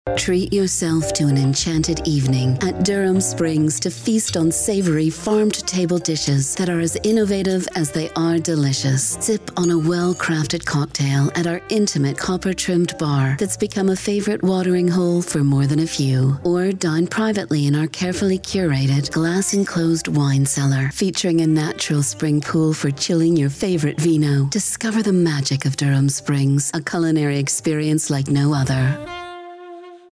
Treat yourself to an enchanted evening at Durham Springs to feast on savory farm-to-table dishes that are as innovative as they are delicious. Sip on a well-crafted cocktail at our intimate copper-trimmed bar that's become a favorite watering hole for more than a few. Or dine privately in our carefully curated, glass-enclosed wine cellar, featuring a natural spring pool for chilling your favorite vino. Discover the magic of Durham Springs, a culinary experience like no other.